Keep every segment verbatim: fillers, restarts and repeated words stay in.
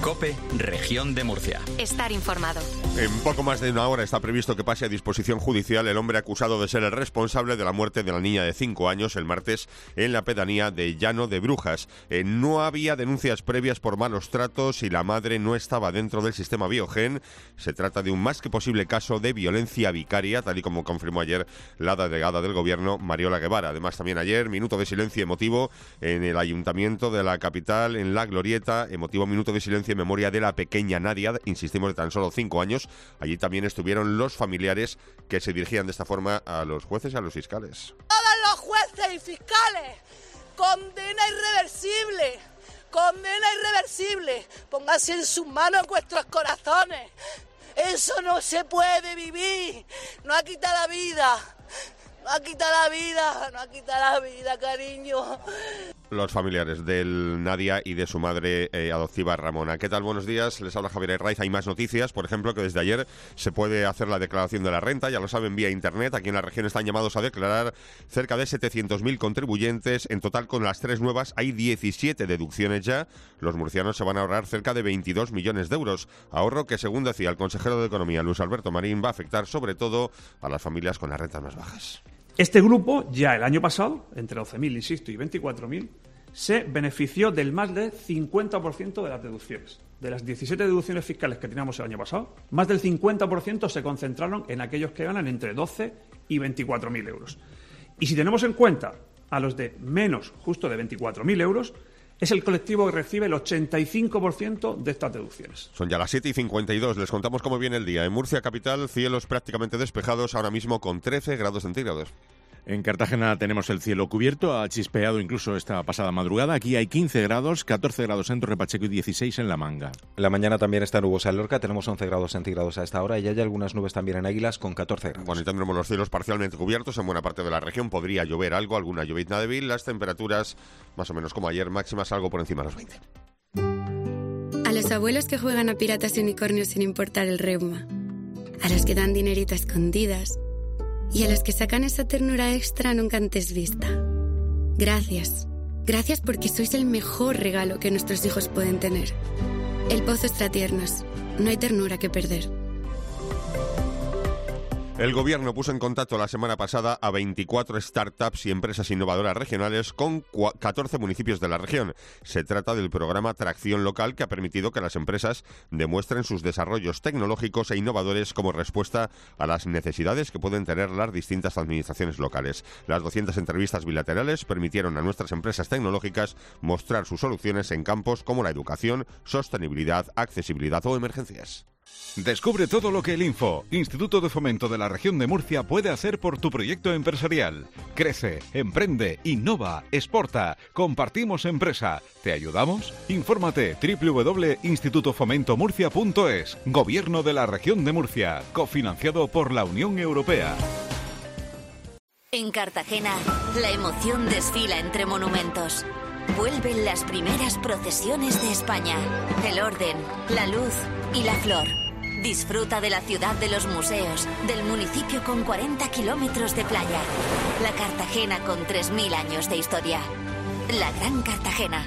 COPE, Región de Murcia. Estar informado. En poco más de una hora está previsto que pase a disposición judicial el hombre acusado de ser el responsable de la muerte de la niña de cinco años el martes en la pedanía de Llano de Brujas. Eh, no había denuncias previas por malos tratos y la madre no estaba dentro del sistema Biogen. Se trata de un más que posible caso de violencia vicaria, tal y como confirmó ayer la delegada del Gobierno, Mariola Guevara. Además, también ayer, minuto de silencio emotivo en el Ayuntamiento de la capital, en La Glorieta, emotivo minuto de silencio en memoria de la pequeña Nadia, insistimos, de tan solo cinco años. Allí también estuvieron los familiares que se dirigían de esta forma a los jueces y a los fiscales. Todos los jueces y fiscales, condena irreversible, condena irreversible. Pónganse en sus manos vuestros corazones. Eso no se puede vivir. No ha quitado la vida. No ha quitado la vida. No ha quitado la vida, cariño. Los familiares del Nadia y de su madre eh, adoptiva Ramona. ¿Qué tal? Buenos días. Les habla Javier Herraiz. Hay más noticias. Por ejemplo, que desde ayer se puede hacer la declaración de la renta. Ya lo saben, vía internet. Aquí en la región están llamados a declarar cerca de setecientos mil contribuyentes. En total, con las tres nuevas, hay diecisiete deducciones ya. Los murcianos se van a ahorrar cerca de veintidós millones de euros. Ahorro que, según decía el consejero de Economía, Luis Alberto Marín, va a afectar sobre todo a las familias con las rentas más bajas. Este grupo, ya el año pasado, entre doce mil, insisto, y veinticuatro mil, se benefició del más del cincuenta por ciento de las deducciones. De las diecisiete deducciones fiscales que teníamos el año pasado, más del cincuenta por ciento se concentraron en aquellos que ganan entre doce y veinticuatro mil euros. Y si tenemos en cuenta a los de menos justo de veinticuatro mil euros, es el colectivo que recibe el ochenta y cinco por ciento de estas deducciones. Son ya las siete y cincuenta y dos. Les contamos cómo viene el día. En Murcia capital, cielos prácticamente despejados, ahora mismo con trece grados centígrados. En Cartagena tenemos el cielo cubierto, ha chispeado incluso esta pasada madrugada. Aquí hay quince grados, catorce grados en Torre Pacheco y dieciséis en La Manga. La mañana también está nubosa en Lorca, tenemos once grados centígrados a esta hora y hay algunas nubes también en Águilas con catorce grados. Bueno, y tendremos los cielos parcialmente cubiertos en buena parte de la región. Podría llover algo, alguna llovizna débil. Las temperaturas, más o menos como ayer, máximas algo por encima de los veinte. A los abuelos que juegan a piratas y unicornios sin importar el reuma. A los que dan dinerito a escondidas. Y a los que sacan esa ternura extra nunca antes vista. Gracias. Gracias porque sois el mejor regalo que nuestros hijos pueden tener. El Pozo Extratiernos. No hay ternura que perder. El Gobierno puso en contacto la semana pasada a veinticuatro startups y empresas innovadoras regionales con catorce municipios de la región. Se trata del programa Tracción Local, que ha permitido que las empresas demuestren sus desarrollos tecnológicos e innovadores como respuesta a las necesidades que pueden tener las distintas administraciones locales. Las doscientas entrevistas bilaterales permitieron a nuestras empresas tecnológicas mostrar sus soluciones en campos como la educación, sostenibilidad, accesibilidad o emergencias. Descubre todo lo que el Info, Instituto de Fomento de la Región de Murcia, puede hacer por tu proyecto empresarial. Crece, emprende, innova, exporta. Compartimos empresa. ¿Te ayudamos? Infórmate doble u doble u doble punto instituto fomento murcia punto es. Gobierno de la Región de Murcia, cofinanciado por la Unión Europea. En Cartagena, la emoción desfila entre monumentos. Vuelven las primeras procesiones de España. El orden, la luz y la flor. Disfruta de la ciudad de los museos, del municipio con cuarenta kilómetros de playa. La Cartagena con tres mil años de historia. La Gran Cartagena.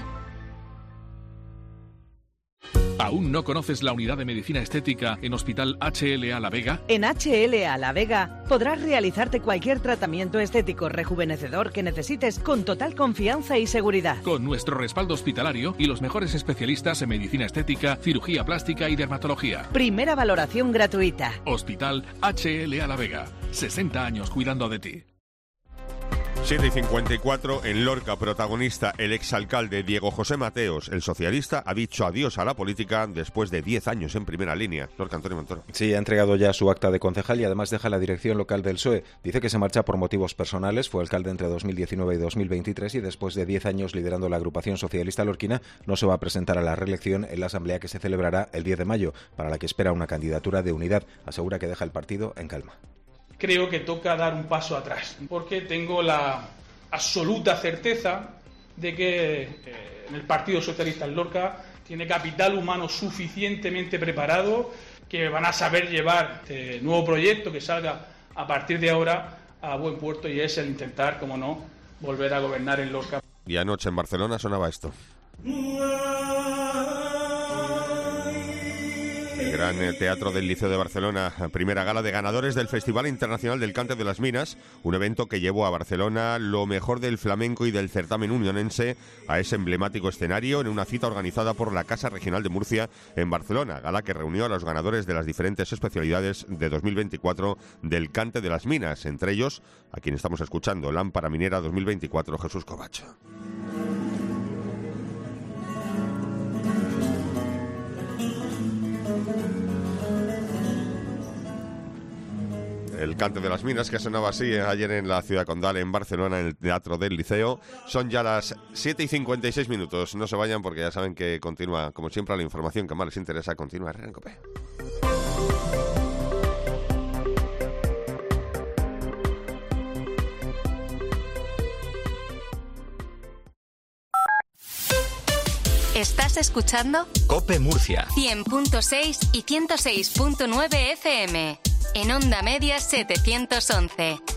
¿Aún no conoces la unidad de medicina estética en Hospital H L A La Vega? En H L A La Vega podrás realizarte cualquier tratamiento estético rejuvenecedor que necesites con total confianza y seguridad. Con nuestro respaldo hospitalario y los mejores especialistas en medicina estética, cirugía plástica y dermatología. Primera valoración gratuita. Hospital H L A La Vega. sesenta años cuidando de ti. siete y cincuenta y cuatro, en Lorca, protagonista el exalcalde Diego José Mateos, el socialista, ha dicho adiós a la política después de diez años en primera línea. Lorca, Antonio Montoro. Sí, ha entregado ya su acta de concejal y además deja la dirección local del P S O E. Dice que se marcha por motivos personales, fue alcalde entre dos mil diecinueve y dos mil veintitrés y después de diez años liderando la agrupación socialista lorquina, no se va a presentar a la reelección en la asamblea que se celebrará el diez de mayo, para la que espera una candidatura de unidad. Asegura que deja el partido en calma. Creo que toca dar un paso atrás, porque tengo la absoluta certeza de que eh, en el Partido Socialista en Lorca tiene capital humano suficientemente preparado, que van a saber llevar este nuevo proyecto que salga a partir de ahora a buen puerto, y es el intentar, como no, volver a gobernar en Lorca. Y anoche en Barcelona sonaba esto. El Gran Teatro del Liceo de Barcelona, primera gala de ganadores del Festival Internacional del Cante de las Minas, un evento que llevó a Barcelona lo mejor del flamenco y del certamen unionense a ese emblemático escenario en una cita organizada por la Casa Regional de Murcia en Barcelona, gala que reunió a los ganadores de las diferentes especialidades de dos mil veinticuatro del Cante de las Minas, entre ellos a quien estamos escuchando, Lámpara Minera dos mil veinticuatro, Jesús Covacho. El Cante de las Minas, que sonaba así ayer en la Ciudad Condal, en Barcelona, en el Teatro del Liceo. Son ya las siete y cincuenta y seis minutos. No se vayan porque ya saben que continúa, como siempre, la información que más les interesa. Continúa en COPE. ¿Estás escuchando? COPE Murcia. cien punto seis y ciento seis punto nueve F M. En onda media setecientos once.